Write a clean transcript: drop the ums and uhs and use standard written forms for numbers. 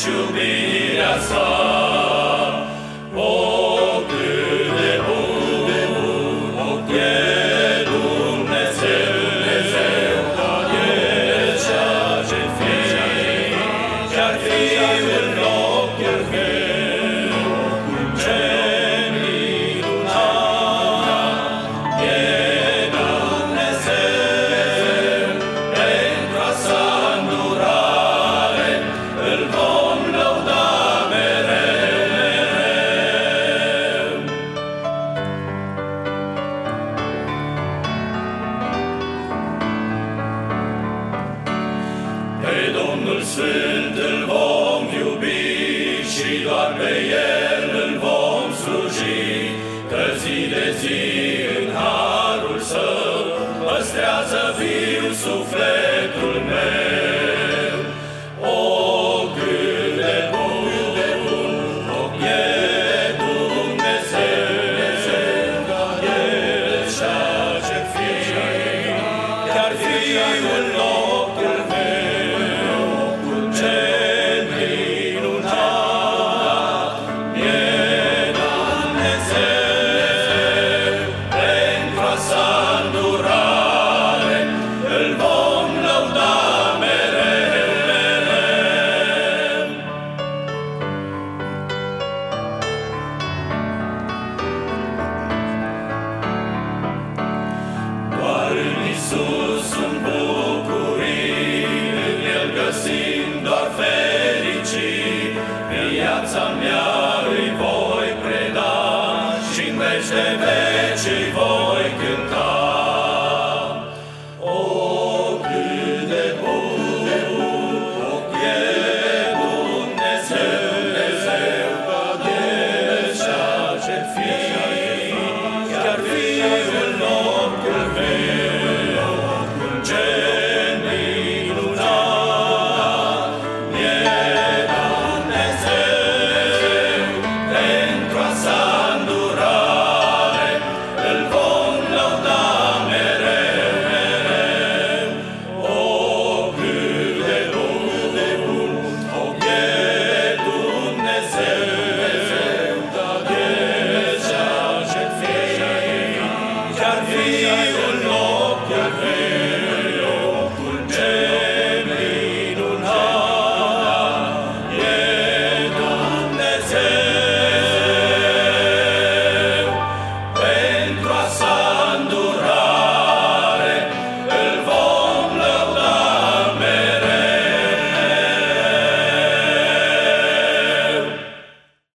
căci iubirea sa. O, cât de bun, o, e Dumnezeu, e ceea ce fi, chiar Fiul locul meu, ce minunat e Dumnezeu, pentru a sa îndurare îl vom lăuda mereu, mereu. Pe Domnul Sfânt îl vom iubi și doar pe El îl vom sluji, că zi de zi în harul Său păstrează viu sufletul meu. O, cât de bun, o, e Dumnezeu, e ceea ce fi, chiar Fiul locul meu, ce minunat e Dumnezeu, pentru a sa îndurare îl vom lăuda mereu, mereu. Doar în Iisus sunt bucurii, în El găsim doar fericiri. Viața mea îi voi preda și-n veci de veci